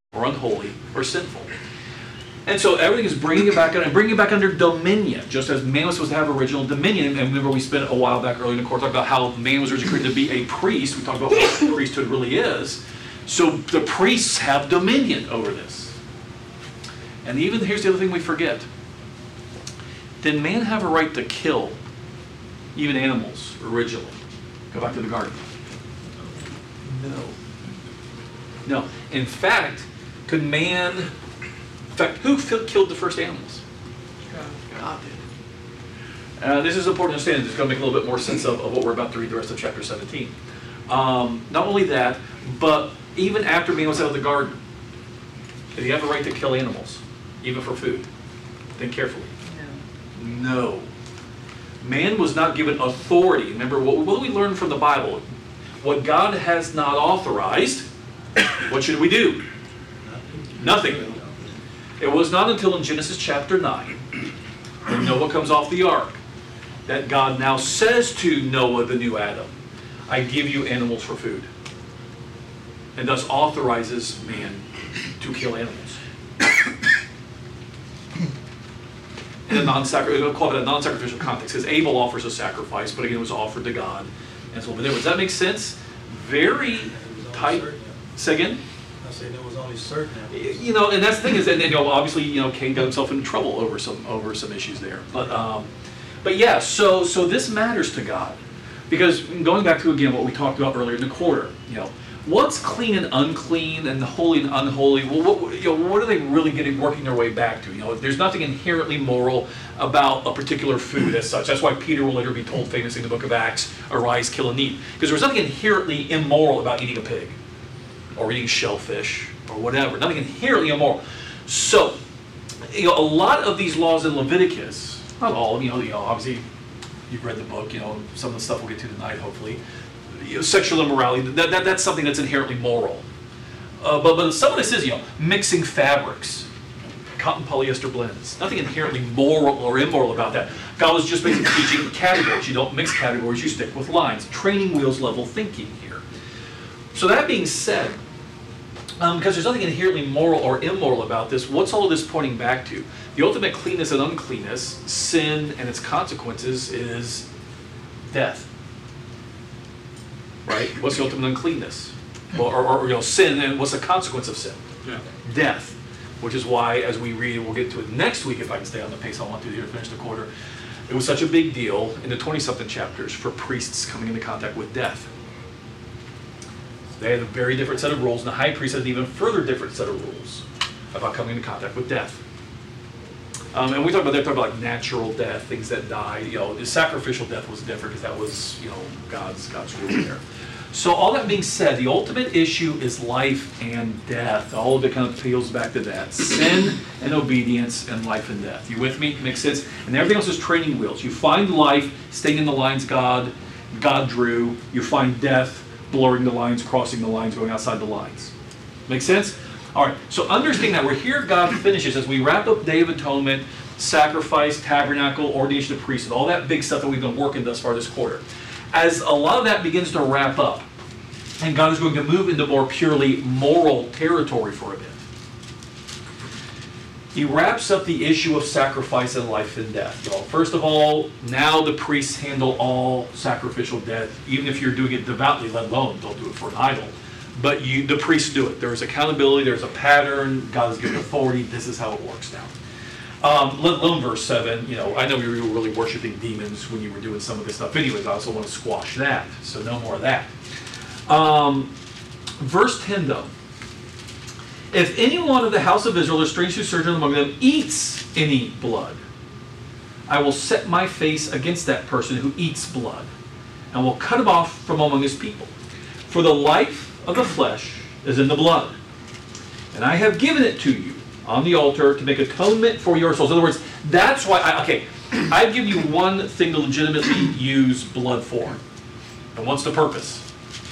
or unholy or sinful. And so everything is bringing it back and bringing it back under dominion, just as man was supposed to have original dominion. And remember, we spent a while back earlier in the course talking about how man was originally created to be a priest. We talked about what the priesthood really is. So the priests have dominion over this. And even here's the other thing we forget. Did man have a right to kill even animals originally? Go back to the garden. No. No. In fact, could man... In fact, who killed the first animals? God did. This is important to understand. It's going to make a little bit more sense of what we're about to read the rest of chapter 17. Not only that, but even after man was out of the garden, did he have a right to kill animals, even for food? Think carefully. No. Man was not given authority. Remember, what do we learn from the Bible? What God has not authorized, what should we do? Nothing. It was not until in Genesis chapter 9, when Noah comes off the ark, that God now says to Noah, the new Adam, I give you animals for food. And thus authorizes man to kill animals. In a we'll call it a non-sacrificial context, because Abel offers a sacrifice, but again it was offered to God. And so, does that make sense? Very tight. Say again? I say there was only certain. And that's the thing is that obviously Cain got himself in trouble over some issues there. But yeah, so this matters to God, because going back to again what we talked about earlier in the quarter, what's clean and unclean and holy and unholy? Well, what are they really working their way back to? There's nothing inherently moral about a particular food as such. That's why Peter will later be told famously in the book of Acts, arise, kill, and eat. Because there's nothing inherently immoral about eating a pig or eating shellfish or whatever. Nothing inherently immoral. So, a lot of these laws in Leviticus, not all of them, obviously you've read the book, some of the stuff we'll get to tonight, hopefully. Sexual immorality, that's something that's inherently moral. But some of this is, mixing fabrics, cotton polyester blends. Nothing inherently moral or immoral about that. God was just basically teaching categories. You don't mix categories, you stick with lines. Training wheels level thinking here. So that being said, because there's nothing inherently moral or immoral about this, what's all of this pointing back to? The ultimate cleanness and uncleanness, sin and its consequences, is death. Right? What's the ultimate uncleanness? Or sin, and what's the consequence of sin? Yeah. Death. Which is why, as we read, and we'll get to it next week if I can stay on the pace I want to here to finish the quarter, it was such a big deal in the 20-something chapters for priests coming into contact with death. They had a very different set of rules, and the high priest had an even further different set of rules about coming into contact with death. And we talk about like natural death, things that die. The sacrificial death was different because that was God's rule there. So all that being said, the ultimate issue is life and death. All of it kind of peels back to that: sin and obedience, and life and death. You with me? Makes sense. And everything else is training wheels. You find life staying in the lines God drew. You find death blurring the lines, crossing the lines, going outside the lines. Make sense? All right, so understanding that, we're here, God finishes, as we wrap up Day of Atonement, sacrifice, tabernacle, ordination of priesthood, all that big stuff that we've been working thus far this quarter. As a lot of that begins to wrap up, and God is going to move into more purely moral territory for a bit, he wraps up the issue of sacrifice and life and death. First of all, now the priests handle all sacrificial death, even if you're doing it devoutly, let alone don't do it for an idol. But the priests do it. There's accountability, there's a pattern, God has given authority, this is how it works now. Let alone verse 7, I know you were really worshiping demons when you were doing some of this stuff anyways, I also want to squash that, so no more of that. Verse 10 though, if anyone of the house of Israel or strange who sojourn among them eats any blood, I will set my face against that person who eats blood, and will cut him off from among his people. For the life of the flesh is in the blood, and I have given it to you on the altar to make atonement for your souls. In other words, that's why, I've given you one thing to legitimately use blood for. And what's the purpose?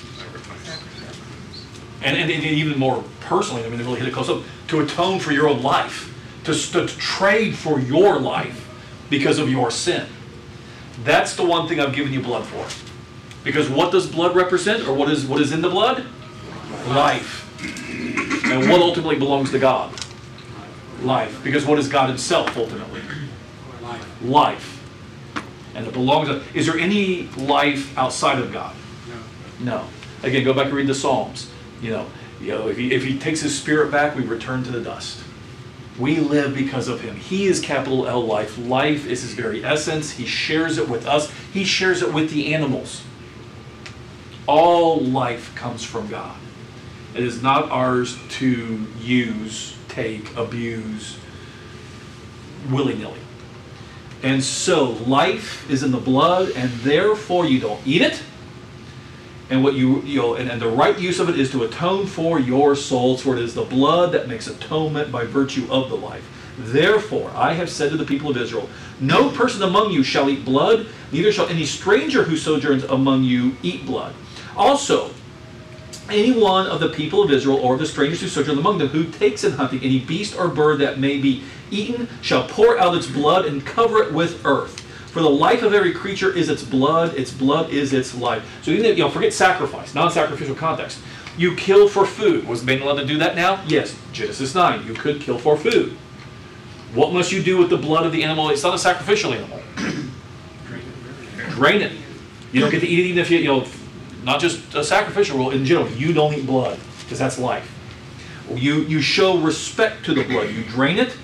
And even more personally, they really hit it close up, to atone for your own life, to trade for your life because of your sin. That's the one thing I've given you blood for. Because what does blood represent, or what is in the blood? Life. And what ultimately belongs to God? Life. Because what is God himself ultimately? Life. And it belongs to... Is there any life outside of God? No. Again, go back and read the Psalms. If he takes his spirit back, we return to the dust. We live because of him. He is capital L life. Life is his very essence. He shares it with us. He shares it with the animals. All life comes from God. It is not ours to use, take, abuse, willy-nilly. And so life is in the blood, and therefore you don't eat it. And what and the right use of it is to atone for your souls, for it is the blood that makes atonement by virtue of the life. Therefore, I have said to the people of Israel, no person among you shall eat blood, neither shall any stranger who sojourns among you eat blood. Also, any one of the people of Israel or of the strangers who sojourn among them who takes in hunting any beast or bird that may be eaten shall pour out its blood and cover it with earth. For the life of every creature is its blood is its life. So even forget sacrifice, non-sacrificial context. You kill for food. Was man allowed to do that now? Yes. Genesis 9, you could kill for food. What must you do with the blood of the animal? It's not a sacrificial animal. Drain it. You don't get to eat it even if not just a sacrificial rule, in general, you don't eat blood, because that's life. You show respect to the blood. You drain it.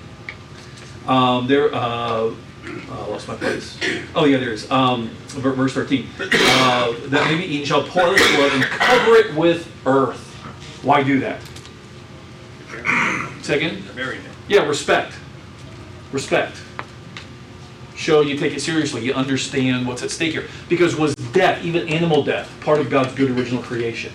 I lost my place. Oh yeah, there it is. Verse 13. That may be eaten shall pour out its blood and cover it with earth. Why do that? Second? Yeah, respect. Respect. Show you take it seriously. You understand what's at stake here. Because was death, even animal death, part of God's good original creation?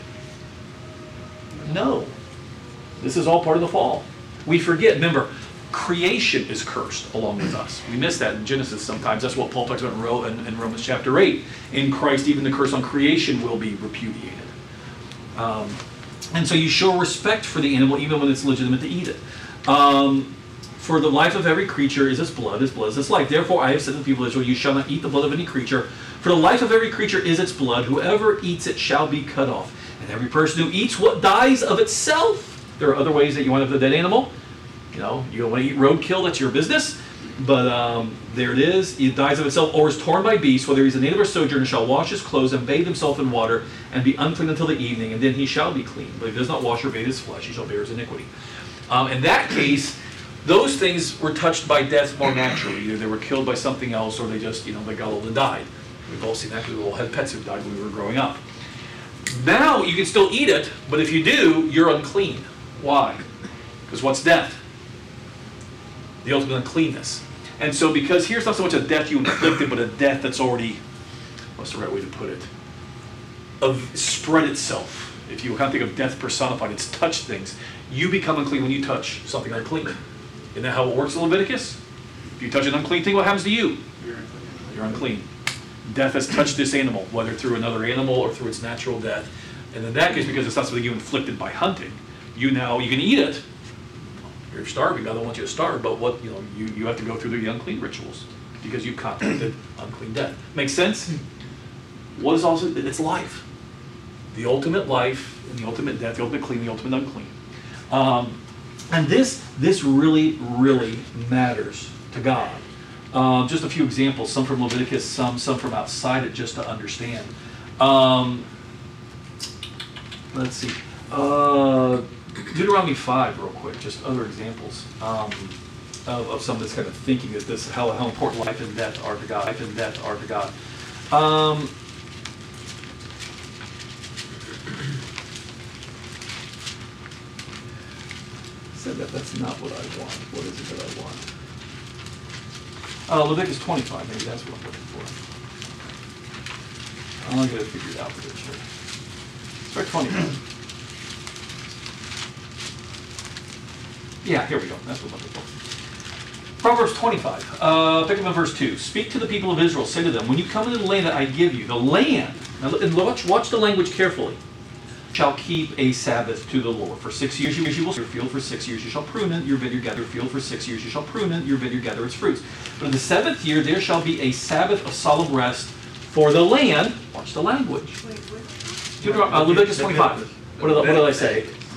No. This is all part of the fall. We forget. Remember, creation is cursed along with us. We miss that in Genesis sometimes. That's what Paul talks about in Romans chapter 8. In Christ, even the curse on creation will be repudiated. And so you show respect for the animal even when it's legitimate to eat it. For the life of every creature is its blood is its life. Therefore I have said to the people of Israel, you shall not eat the blood of any creature. For the life of every creature is its blood. Whoever eats it shall be cut off. And every person who eats what dies of itself. There are other ways that you want to have the dead animal. You don't want to eat roadkill, that's your business. But there it is. It dies of itself or is torn by beasts, whether he's a native or sojourner, shall wash his clothes and bathe himself in water and be unclean until the evening, and then he shall be clean. But if he does not wash or bathe his flesh, he shall bear his iniquity. In that case, those things were touched by death more naturally. Either they were killed by something else or they just, they got old and died. We've all seen that because we all had pets who died when we were growing up. Now you can still eat it, but if you do, you're unclean. Why? Because what's death? The ultimate uncleanness. And so because here's not so much a death you inflicted, but a death that's already, what's the right way to put it? Spread itself. If you kind of think of death personified, it's touched things. You become unclean when you touch something unclean. Isn't that how it works in Leviticus? If you touch an unclean thing, what happens to you? You're unclean. Death has touched this animal, whether through another animal or through its natural death. And in that case, because it's not something you inflicted by hunting, you can eat it. You're starving. God don't want you to starve, but you have to go through the unclean rituals because you've contracted unclean death. Makes sense? What is also it's life, the ultimate life, and the ultimate death, the ultimate clean, the ultimate unclean, and this really matters to God. Just a few examples, some from Leviticus, some from outside it, just to understand. Let's see. Deuteronomy 5, real quick, just other examples of some of this kind of thinking that this how important life and death are to God. Life and death are to God. Said that's not what I want. What is it that I want? Leviticus 25, maybe that's what I'm looking for. I'll get it figured out for sure. Start 25. Yeah, here we go. That's what I'm looking for. Proverbs 25, pick up in verse 2. Speak to the people of Israel, say to them, when you come into the land that I give you, the land, now watch the language carefully, shall keep a Sabbath to the Lord. For 6 years you will sow your field, for 6 years you shall prune it, your vineyard gather your field, for 6 years you shall prune it, your vineyard gather its fruits. But in the 7th year there shall be a Sabbath of solemn rest for the land. Watch the language. Leviticus 25. What did I say?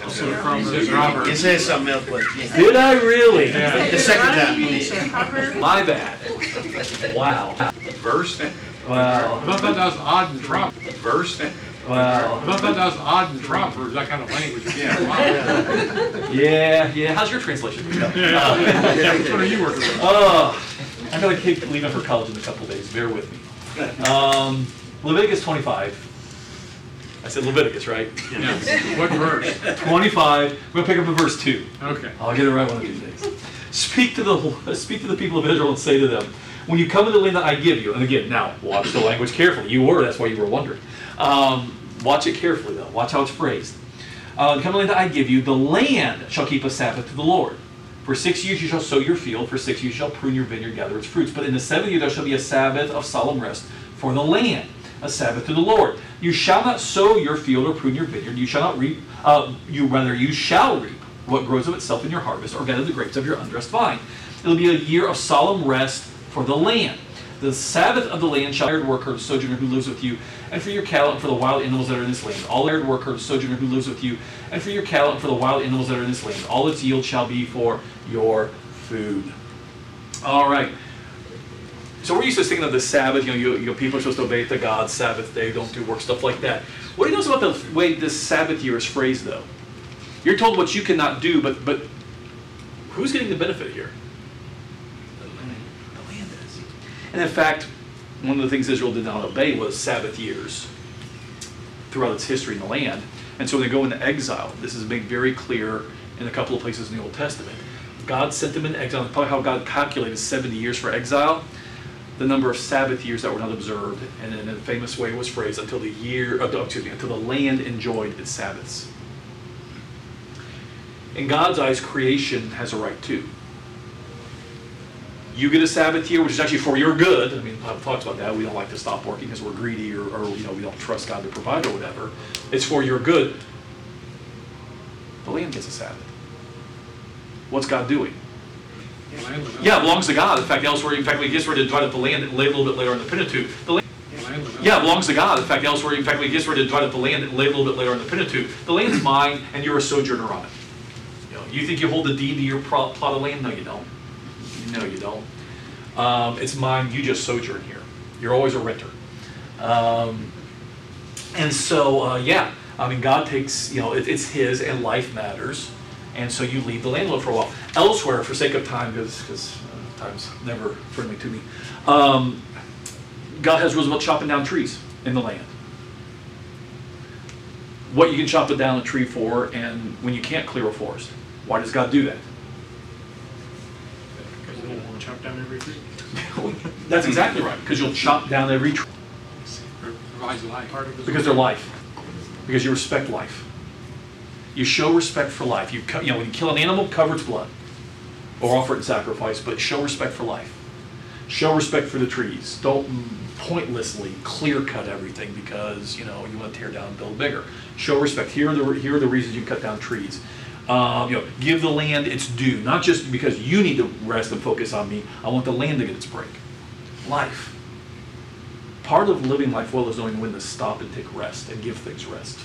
It says something else, but yeah. Did I really? The second time you did. My bad. Wow. Verse? Wow. I thought that was odd and drop. Verse? Wow. I thought that was odd and drop, or that kind of language. Yeah. Yeah. How's your translation? Yeah, which one are you working with? I'm going to keep leaving for college in a couple days. Bear with me. Leviticus 25. I said Leviticus, right? Yes. What verse? 25. I'm going to pick up in verse 2. Okay. I'll get it right one of these days. Speak to the people of Israel and say to them, when you come into the land that I give you, and again, now, watch the language carefully. That's why you were wondering. Watch it carefully, though. Watch how it's phrased. Come to the land that I give you, the land shall keep a Sabbath to the Lord. For 6 years you shall sow your field, for 6 years you shall prune your vineyard, gather its fruits. But in the 7th year there shall be a Sabbath of solemn rest for the land, a Sabbath to the Lord. You shall not sow your field or prune your vineyard. You shall not reap, you shall reap what grows of itself in your harvest, or gather the grapes of your undressed vine. It will be a year of solemn rest for the land. The Sabbath of the land shall be hired worker, sojourner who lives with you, and for your cattle and for the wild animals that are in this land. All hired worker, sojourner who lives with you, and for your cattle and for the wild animals that are in this land. All its yield shall be for your food. All right. So we're used to thinking of the Sabbath. People are supposed to obey the God's Sabbath day, don't do work, stuff like that. What do you know about the way this Sabbath year is phrased, though? You're told what you cannot do, but who's getting the benefit here? The land is. And in fact, one of the things Israel did not obey was Sabbath years throughout its history in the land. And so when they go into exile, this is made very clear in a couple of places in the Old Testament. God sent them into exile. Probably how God calculated 70 years for exile, the number of Sabbath years that were not observed, and in a famous way it was phrased, until the land enjoyed its Sabbaths. In God's eyes, creation has a right too. You get a Sabbath year, which is actually for your good. I mean, I've talked about that. We don't like to stop working because we're greedy or we don't trust God to provide or whatever. It's for your good. The land gets a Sabbath. What's God doing? Yeah, it belongs to God. In fact, we guess we're to divide up the land and lay a little bit later in the Pentateuch. Yeah, it belongs to God. In fact, we guess we're to divide up the land and lay a little bit later in the Pentateuch. The land's mine, and you're a sojourner on it. You think you hold the deed to your plot of land? No, you don't. No, you don't. It's mine. You just sojourn here. You're always a renter. And so, God takes, it's His, and life matters. And so you leave the landlord for a while. Elsewhere, for sake of time, because time's never friendly to me, God has rules about chopping down trees in the land. What you can chop it down a tree for, and when you can't clear a forest. Why does God do that? Because they don't want to chop down every tree. That's exactly right, because you'll chop down every tree. Provides life. Because they're life. Because you respect life. You show respect for life. When you kill an animal, cover its blood. Or offer it in sacrifice, but show respect for life. Show respect for the trees. Don't pointlessly clear cut everything because you want to tear down and build bigger. Show respect. Here are the reasons you cut down trees. Give the land its due, not just because you need to rest and focus on me. I want the land to get its break. Life. Part of living life well is knowing when to stop and take rest and give things rest.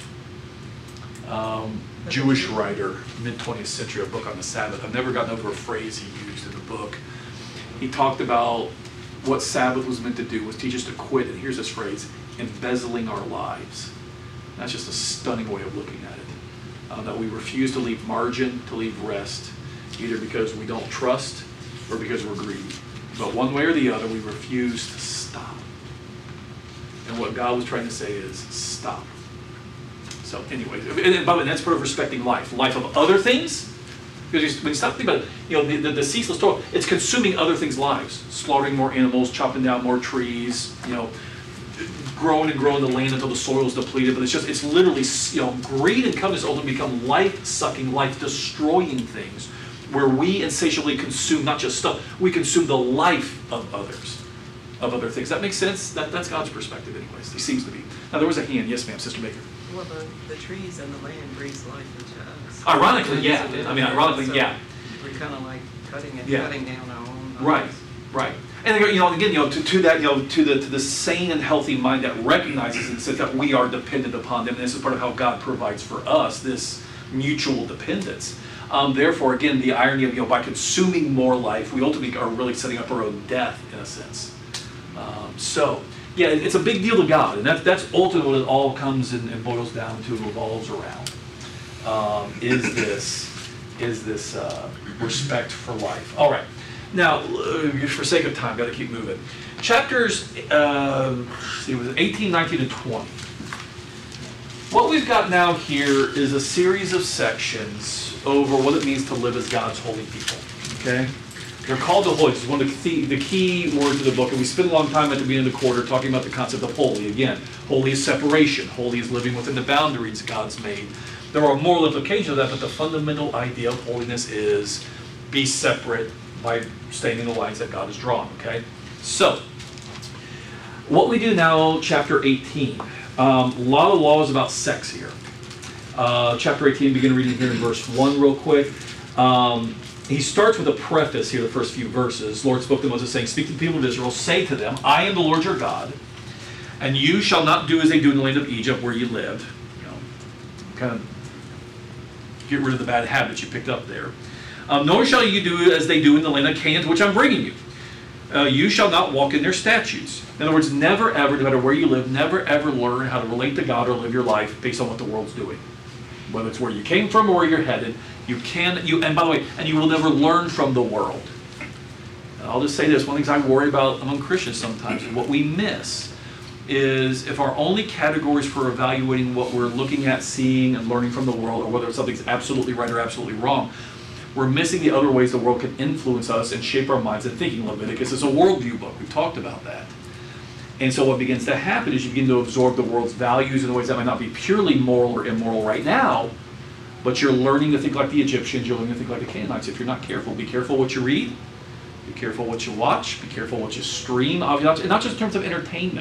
Jewish writer, mid-20th century, a book on the Sabbath. I've never gotten over a phrase he used in the book. He talked about what Sabbath was meant to do, was teach us to quit, and here's this phrase, embezzling our lives. And that's just a stunning way of looking at it. That we refuse to leave margin, to leave rest, either because we don't trust or because we're greedy. But one way or the other, we refuse to stop. And what God was trying to say is, stop. So anyway, and by the way, that's part of respecting life. Life of other things, because when you stop thinking about it, the ceaseless toil, it's consuming other things' lives. Slaughtering more animals, chopping down more trees, growing and growing the land until the soil is depleted. But it's literally, greed and covetousness ultimately become life-sucking, life-destroying things, where we insatiably consume not just stuff, we consume the life of others, of other things. That makes sense? That's God's perspective anyways. He seems to be. Now there was a hand. Yes, ma'am, Sister Baker. Well, the trees and the land breathes life into us. Ironically, yeah. Ironically, yeah. We're kind of like cutting down our own Right. lives. And again, to that, to the sane and healthy mind that recognizes and says that we are dependent upon them. And this is part of how God provides for us. This mutual dependence. Therefore, again, the irony of, by consuming more life, we ultimately are really setting up our own death, in a sense. Yeah, it's a big deal to God, and that's ultimately what it all comes and boils down to and revolves around. Is this respect for life? All right. Now, for sake of time, got to keep moving. Chapters, it was 18, 19, and 20. What we've got now here is a series of sections over what it means to live as God's holy people. Okay? They're called the holy. This is one of the key words of the book, and we spent a long time at the beginning of the quarter talking about the concept of holy. Again, holy is separation. Holy is living within the boundaries God's made. There are moral implications of that, but the fundamental idea of holiness is be separate by staying in the lines that God has drawn. Okay? So, what we do now, chapter 18. A lot of laws about sex here. Chapter 18, begin reading here in verse 1 real quick. He starts with a preface here, the first few verses. The Lord spoke to Moses saying, "Speak to the people of Israel, say to them, I am the Lord your God, and you shall not do as they do in the land of Egypt where you lived." Kind of get rid of the bad habits you picked up there. "Nor shall you do as they do in the land of Canaan, to which I'm bringing you. You shall not walk in their statutes." In other words, never ever, no matter where you live, never ever learn how to relate to God or live your life based on what the world's doing. Whether it's where you came from or where you're headed, and by the way, and you will never learn from the world. And I'll just say this, one of the things I worry about among Christians sometimes is what we miss is if our only categories for evaluating what we're looking at, seeing, and learning from the world, or whether something's absolutely right or absolutely wrong, we're missing the other ways the world can influence us and shape our minds and thinking. Leviticus is a worldview book. We've talked about that. And so what begins to happen is you begin to absorb the world's values in ways that might not be purely moral or immoral right now, but you're learning to think like the Egyptians, you're learning to think like the Canaanites. If you're not careful, be careful what you read, be careful what you watch, be careful what you stream, and not just in terms of entertainment.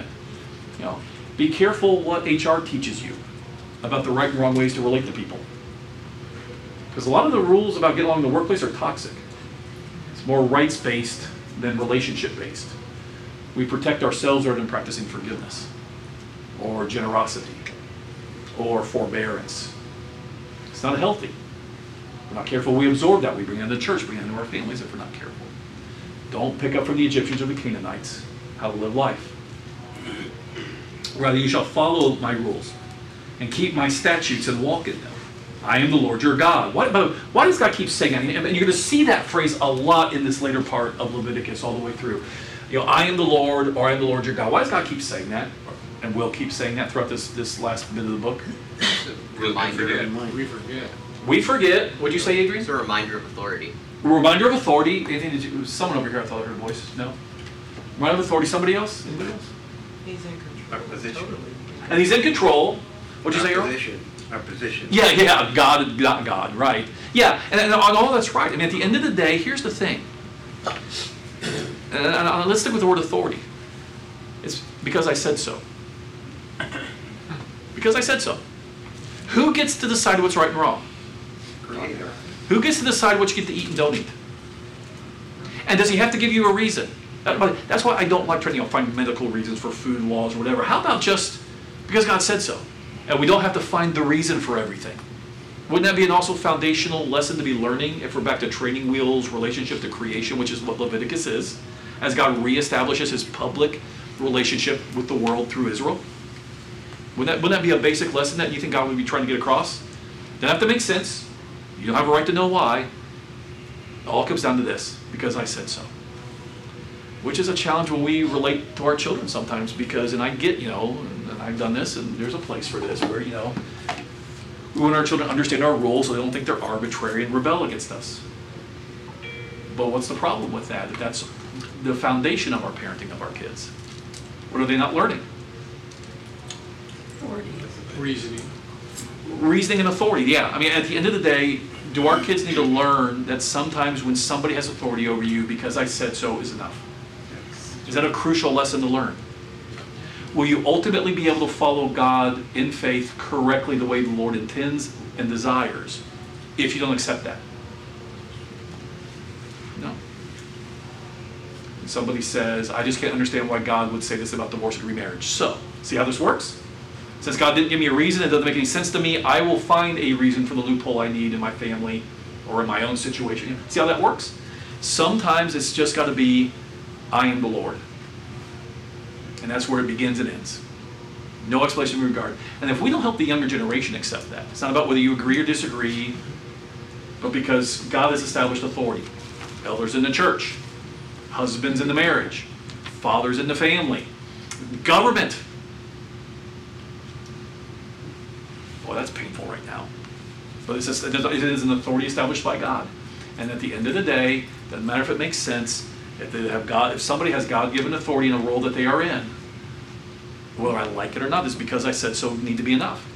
Be careful what HR teaches you about the right and wrong ways to relate to people. Because a lot of the rules about getting along in the workplace are toxic. It's more rights-based than relationship-based. We protect ourselves rather than practicing forgiveness, or generosity, or forbearance. It's not healthy. If we're not careful, we absorb that. We bring it into the church, bring it into our families if we're not careful. Don't pick up from the Egyptians or the Canaanites how to live life. Rather, you shall follow my rules and keep my statutes and walk in them. I am the Lord your God. Why does God keep saying that? And you're going to see that phrase a lot in this later part of Leviticus all the way through. I am the Lord, or I am the Lord your God. Why does God keep saying that? And will keep saying that throughout this last bit of the book? Reminder. We forget. We forget. What'd you say, Adrian? It's a reminder of authority. A reminder of authority. Anything? Someone over here, I thought I heard a voice. No? Reminder of authority. Somebody else? Anybody else? He's in control. Our position. Totally. And he's in control. What'd you say, Earl? Our position. Yeah, God, not God, right. Yeah, and all that's right. I mean, at the end of the day, here's the thing. And let's stick with the word authority. It's because I said so. Because I said so. Who gets to decide what's right and wrong? Creator. Who gets to decide what you get to eat and don't eat? And does he have to give you a reason? That's why I don't like trying to find medical reasons for food laws or whatever. How about just because God said so? And we don't have to find the reason for everything. Wouldn't that be an also foundational lesson to be learning if we're back to training wheels, relationship to creation, which is what Leviticus is, as God reestablishes his public relationship with the world through Israel? Wouldn't that be a basic lesson that you think God would be trying to get across? Doesn't have to make sense. You don't have a right to know why. It all comes down to this, because I said so. Which is a challenge when we relate to our children sometimes, because, and I get, and I've done this, and there's a place for this, where, we want our children to understand our rules so they don't think they're arbitrary and rebel against us. But what's the problem with that? That's the foundation of our parenting of our kids. What are they not learning? Reasoning. Reasoning and authority, yeah. I mean, at the end of the day, do our kids need to learn that sometimes when somebody has authority over you, because I said so is enough? Is that a crucial lesson to learn? Will you ultimately be able to follow God in faith correctly the way the Lord intends and desires if you don't accept that? No. And somebody says, I just can't understand why God would say this about divorce and remarriage. So, see how this works? Since God didn't give me a reason, it doesn't make any sense to me, I will find a reason for the loophole I need in my family or in my own situation. See how that works? Sometimes it's just got to be, I am the Lord. And that's where it begins and ends. No explanation in regard. And if we don't help the younger generation accept that, it's not about whether you agree or disagree, but because God has established authority. Elders in the church, husbands in the marriage, fathers in the family, government. Boy, that's painful right now. But it is an authority established by God. And at the end of the day, doesn't matter if it makes sense, if somebody has God-given authority in a role that they are in, whether I like it or not, is because I said so need to be enough.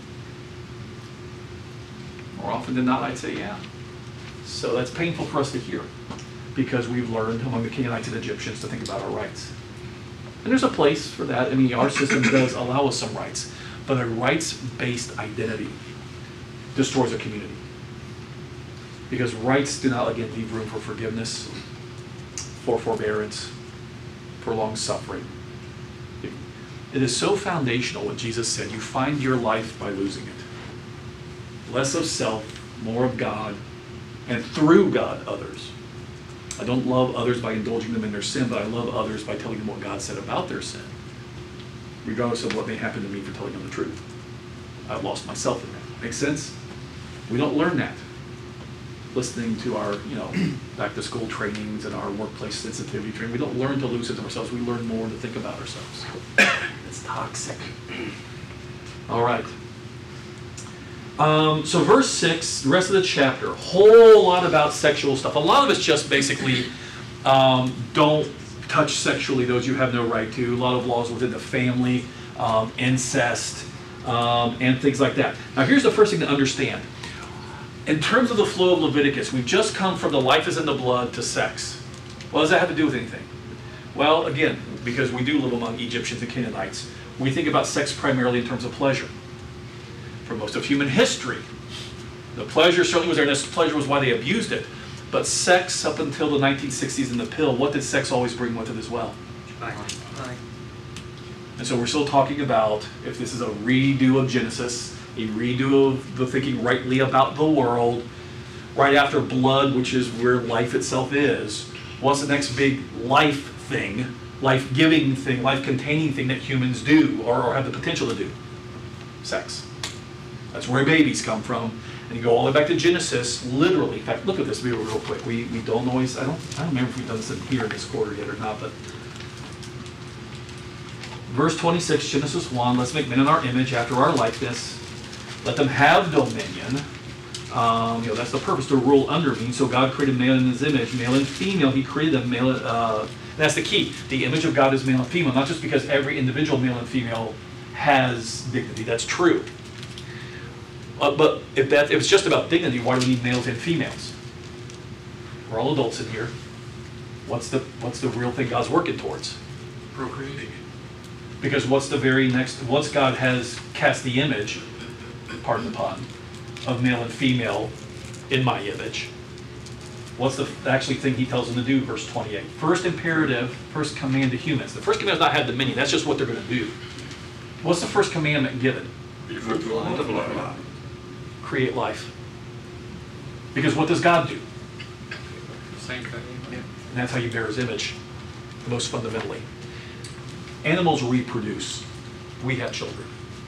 More often than not, I'd say yeah. So that's painful for us to hear, because we've learned among the Canaanites and Egyptians to think about our rights. And there's a place for that. I mean, our system does allow us some rights, but a rights-based identity destroys a community. Because rights do not, again, leave room for forgiveness, for forbearance, for long suffering. It is so foundational what Jesus said, you find your life by losing it. Less of self, more of God, and through God, others. I don't love others by indulging them in their sin, but I love others by telling them what God said about their sin, regardless of what may happen to me for telling them the truth. I've lost myself in that. Make sense? We don't learn that. Listening to our, back-to-school trainings and our workplace sensitivity training, we don't learn to lose it to ourselves. We learn more to think about ourselves. It's toxic. All right. So verse 6, the rest of the chapter, a whole lot about sexual stuff. A lot of it's just basically don't touch sexually those you have no right to. A lot of laws within the family, incest, and things like that. Now here's the first thing to understand. In terms of the flow of Leviticus, we've just come from the life is in the blood to sex. What does that have to do with anything? Well, again, because we do live among Egyptians and Canaanites, we think about sex primarily in terms of pleasure. For most of human history, the pleasure certainly was there, and this pleasure was why they abused it. But sex, up until the 1960s and the pill, what did sex always bring with it as well? Aye. And so we're still talking about, if this is a redo of Genesis, a redo of the thinking rightly about the world, right after blood, which is where life itself is, what's the next big life thing, life-giving thing, life-containing thing that humans do, or have the potential to do? Sex. That's where babies come from. And you go all the way back to Genesis, literally. In fact, look at this real quick. We don't always, I don't remember if we've done this here in this quarter yet or not, but verse 26, Genesis 1, let's make men in our image, after our likeness. Let them have dominion. That's the purpose, to rule under me. So God created male in his image, male and female. He created them male. That's the key. The image of God is male and female, not just because every individual male and female has dignity. That's true. But if it's just about dignity, why do we need males and females? We're all adults in here. What's the real thing God's working towards? Procreating. Because what's the very next? Once God has cast the image, pardon the pun, of male and female in my image, what's the actually thing he tells them to do? Verse 28. First imperative, first command to humans. The first command is not have dominion. That's just what they're going to do. What's the first commandment given? Be fruitful and multiply. Create life. Because what does God do? Same thing. And that's how you bear his image, most fundamentally. Animals reproduce. We have children.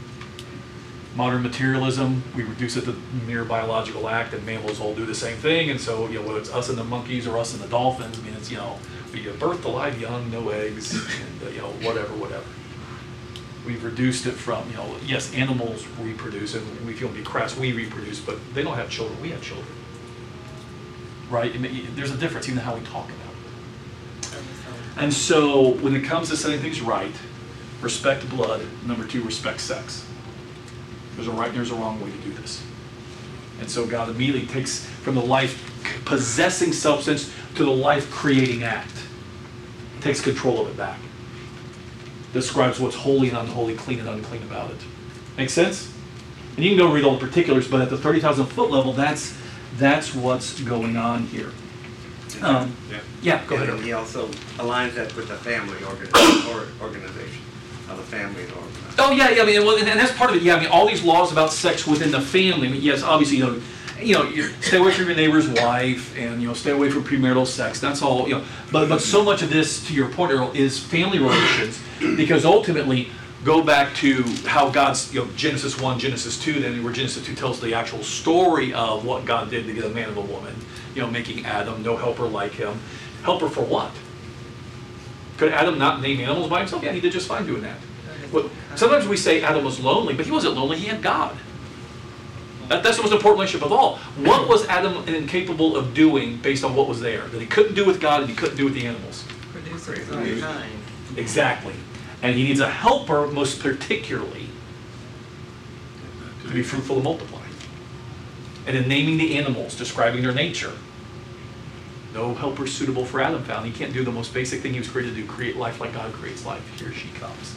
Modern materialism, we reduce it to mere biological act, and mammals all do the same thing. And so, whether it's us and the monkeys or us and the dolphins, I mean, it's, we give birth to live young, no eggs, and, whatever. We've reduced it from, yes, animals reproduce, and we feel be crass, we reproduce, but they don't have children, we have children. Right? I mean, there's a difference even in how we talk about it. And so, when it comes to setting things right, respect blood. Number 2, respect sex. There's a right and there's a wrong way to do this. And so God immediately takes from the life-possessing substance to the life-creating act. Takes control of it back. Describes what's holy and unholy, clean and unclean about it. Make sense? And you can go read all the particulars, but at the 30,000-foot level, that's what's going on here. Yeah, go ahead. And he also aligns that with the family organization. how the family is organized. Oh yeah, yeah. I mean, well, and that's part of it. Yeah, I mean, all these laws about sex within the family. I mean, yes, obviously, you stay away from your neighbor's wife, and stay away from premarital sex. That's all. But so much of this, to your point, Earl, is family relations, because ultimately, go back to how God's Genesis 1, Genesis 2, then where Genesis 2 tells the actual story of what God did to get a man and a woman. Making Adam, no helper like him. Helper for what? Could Adam not name animals by himself? Yeah, he did just fine doing that. Well, sometimes we say Adam was lonely, but he wasn't lonely, he had God. That's the most important relationship of all. What was Adam incapable of doing based on what was there? That he couldn't do with God and he couldn't do with the animals. Produce his own kind. Exactly. And he needs a helper, most particularly, to be fruitful and multiply. And in naming the animals, describing their nature, no helper suitable for Adam found. He can't do the most basic thing he was created to do, create life like God creates life. Here she comes.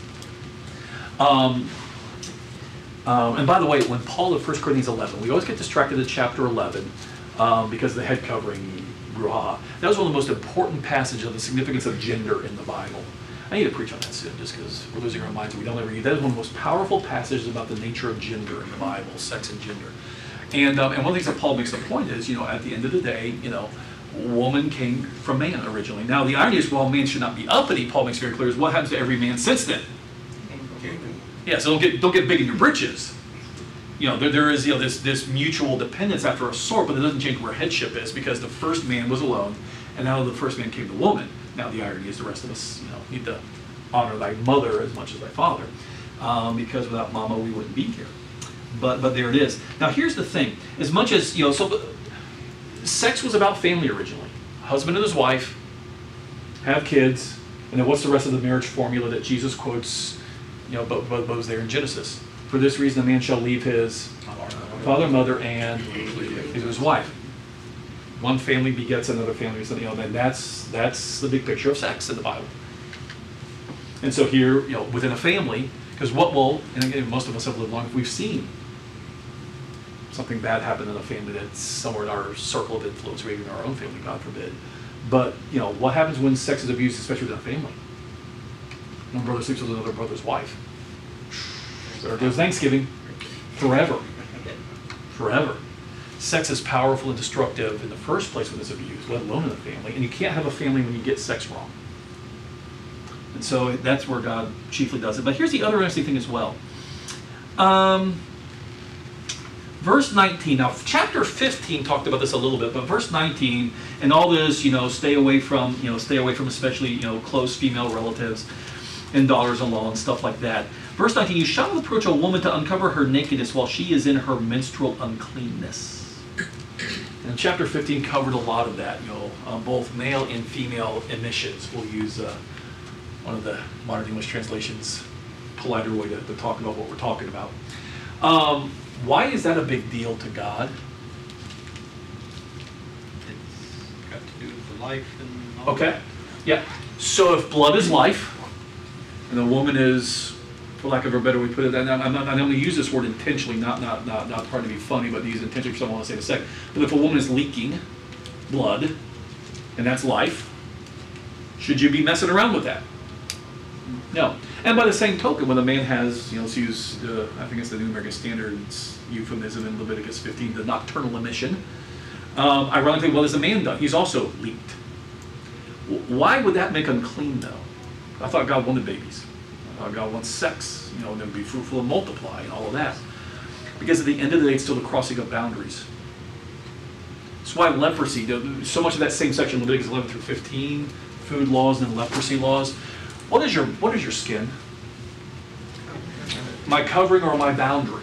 And by the way, when Paul in 1 Corinthians 11, we always get distracted at chapter 11 because of the head covering, brouhaha. That was one of the most important passages of the significance of gender in the Bible. I need to preach on that soon, just because we're losing our minds and we don't ever read. That is one of the most powerful passages about the nature of gender in the Bible, sex and gender. And one of the things that Paul makes the point is, at the end of the day, woman came from man originally. Now, the irony is, while man should not be uppity, Paul makes very clear, is what happens to every man since then. Yeah, so don't get big in your britches. There is this mutual dependence after a sort, but it doesn't change where headship is, because the first man was alone, and out of the first man came the woman. Now, the irony is the rest of us, need to honor thy mother as much as thy father, because without mama we wouldn't be here. But there it is. Now, here's the thing: as much as sex was about family originally, husband and his wife have kids, and then what's the rest of the marriage formula that Jesus quotes? But was there in Genesis. For this reason, a man shall leave his father, mother, and his wife. One family begets another family, and that's the big picture of sex in the Bible. And so here, within a family, because and again, most of us have lived long, we've seen something bad happen in a family that's somewhere in our circle of influence, or even in our own family, God forbid. But, what happens when sex is abused, especially within a family? One brother sleeps with another brother's wife. There goes Thanksgiving. Forever. Forever. Sex is powerful and destructive in the first place when it's abused, let alone in the family. And you can't have a family when you get sex wrong. And so that's where God chiefly does it. But here's the other interesting thing as well. Verse 19. Now, chapter 15 talked about this a little bit, but verse 19 and all this, stay away from especially, close female relatives and daughters-in-law and stuff like that. Verse 19, you shall not approach a woman to uncover her nakedness while she is in her menstrual uncleanness. And chapter 15 covered a lot of that, both male and female emissions. We'll use one of the modern English translations, politer way to talk about what we're talking about. Why is that a big deal to God? It's got to do with the life and all Okay, that. yeah. So if blood is life, and the woman is, for lack of a better way to put it, and I only use this word intentionally, not trying to be funny, but use it intentionally for someone else to say in a second. But if a woman is leaking blood, and that's life, should you be messing around with that? No. And by the same token, when a man has, let's use I think it's the New American Standards euphemism in Leviticus 15, the nocturnal emission. Ironically, what has the man done? He's also leaked. Why would that make unclean, though? I thought God wanted babies. I thought God wants sex, and then be fruitful and multiply and all of that. Because at the end of the day, it's still the crossing of boundaries. That's why leprosy, so much of that same section, Leviticus 11 through 15, food laws and then leprosy laws. What is your skin? My covering or my boundary?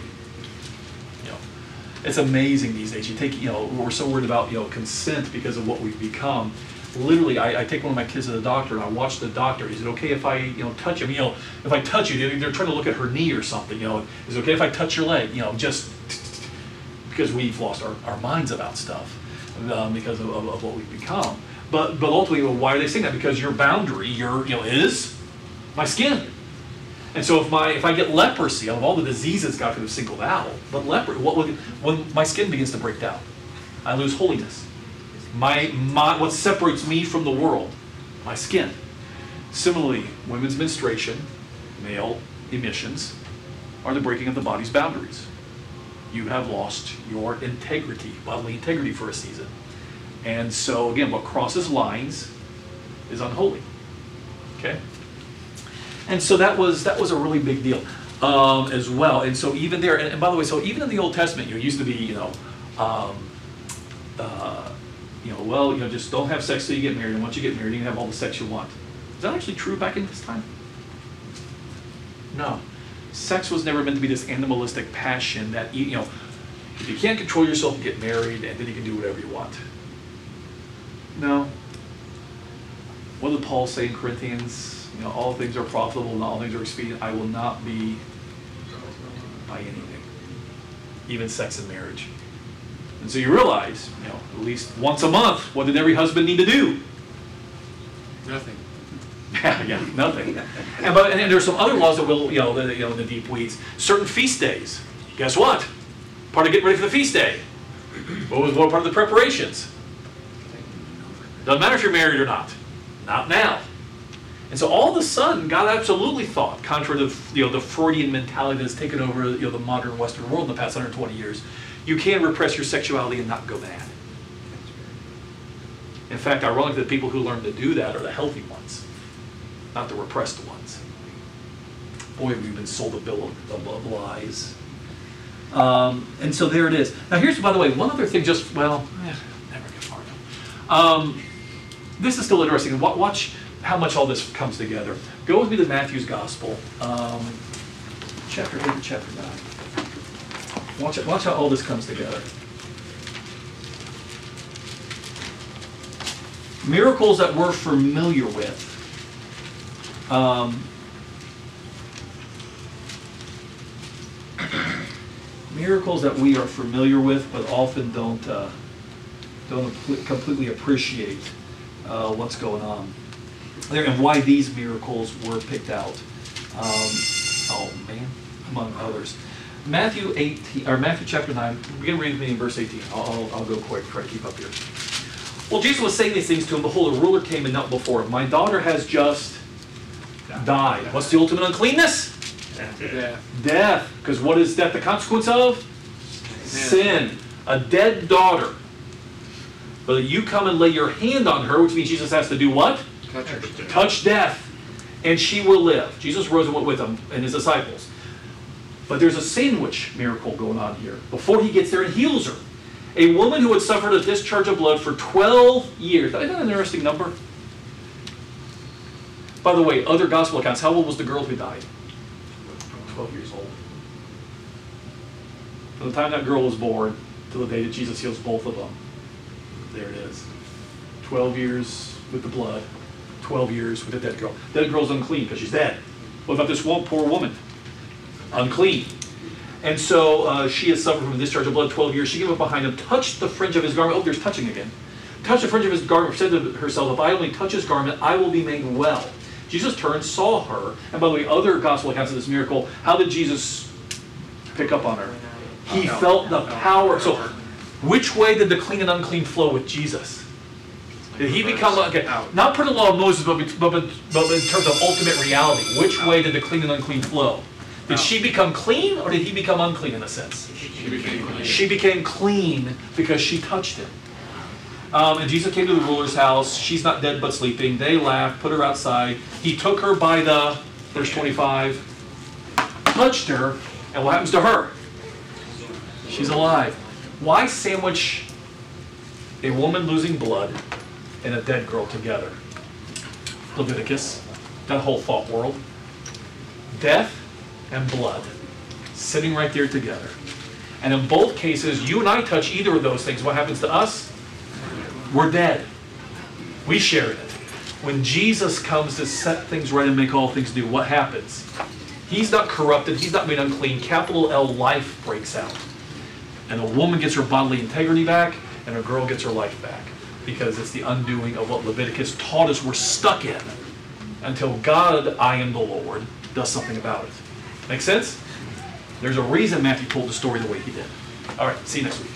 It's amazing these days. You take, we're so worried about, consent because of what we've become. Literally, I take one of my kids to the doctor and I watch the doctor. Is it okay if I, touch him? If I touch you, they're trying to look at her knee or something. Is it okay if I touch your leg? Just because we've lost our minds about stuff because of what we've become. But ultimately, why are they saying that? Because your boundary, is my skin. And so if I get leprosy, out of all the diseases God could have singled out, but when my skin begins to break down, I lose holiness. What separates me from the world, my skin. Similarly, women's menstruation, male emissions are the breaking of the body's boundaries. You have lost your integrity, bodily integrity for a season. And so again, what crosses lines is unholy. Okay? And so that was a really big deal as well. And so even there, and by the way, so even in the Old Testament, it used to be, just don't have sex till you get married, and once you get married, you can have all the sex you want. Is that actually true back in this time? No. Sex was never meant to be this animalistic passion that, if you can't control yourself, get married, and then you can do whatever you want. No. What did Paul say in Corinthians? All things are profitable and all things are expedient. I will not be by anything, even sex and marriage. And so you realize, at least once a month, what did every husband need to do? Nothing. Yeah, nothing. And there's some other laws that will, in the deep weeds. Certain feast days. Guess what? Part of getting ready for the feast day. What was part of the preparations? Doesn't matter if you're married or not. Not now. And so all of a sudden, God absolutely thought, contrary to the Freudian mentality that's taken over the modern Western world in the past 120 years, you can repress your sexuality and not go mad. In fact, ironically, the people who learn to do that are the healthy ones, not the repressed ones. Boy, we've been sold a bill of lies. And so there it is. Now here's, by the way, one other thing, never get far enough. This is still interesting. Watch how much all this comes together. Go with me to Matthew's Gospel, chapter 8 and chapter 9. Watch how all this comes together. Miracles that we're familiar with. Miracles that we are familiar with, but often don't completely appreciate what's going on there, and why these miracles were picked out. Among others. Matthew chapter 9. Begin reading me in verse 18. I'll go quick, try to keep up here. Well, Jesus was saying these things to him. Behold, a ruler came and knelt before him. My daughter has just died. What's the ultimate uncleanness? Death. Because what is death the consequence of? Sin. A dead daughter. But you come and lay your hand on her, which means Jesus has to do what? Touch death. And she will live. Jesus rose and went with him and his disciples. But there's a sandwich miracle going on here. Before he gets there and heals her. A woman who had suffered a discharge of blood for 12 years. Isn't that an interesting number? By the way, other gospel accounts, how old was the girl who died? 12 years old. From the time that girl was born to the day that Jesus heals both of them. There it is. 12 years with the blood. 12 years with the dead girl. Dead girl's unclean because she's dead. What about this poor woman? Unclean. And so she has suffered from a discharge of blood 12 years. She came up behind him, touched the fringe of his garment. Oh, there's touching again. Touched the fringe of his garment, said to herself, if I only touch his garment, I will be made well. Jesus turned, saw her. And by the way, other gospel accounts of this miracle, how did Jesus pick up on her? He felt the power. So which way did the clean and unclean flow with Jesus? Did he become, not per the law of Moses, but in terms of ultimate reality, which way did the clean and unclean flow? Did she become clean, or did he become unclean in a sense? She became clean because she touched him. And Jesus came to the ruler's house. She's not dead but sleeping. They laughed, put her outside. He took her by the, verse 25, touched her, and what happens to her? She's alive. Why sandwich a woman losing blood and a dead girl together? Leviticus, that whole thought world. Death and blood sitting right there together. And in both cases, you and I touch either of those things. What happens to us? We're dead. We share in it. When Jesus comes to set things right and make all things new, what happens? He's not corrupted. He's not made unclean. Capital L, life breaks out. And a woman gets her bodily integrity back, and a girl gets her life back. Because it's the undoing of what Leviticus taught us we're stuck in until God, I am the Lord, does something about it. Make sense? There's a reason Matthew told the story the way he did. All right, see you next week.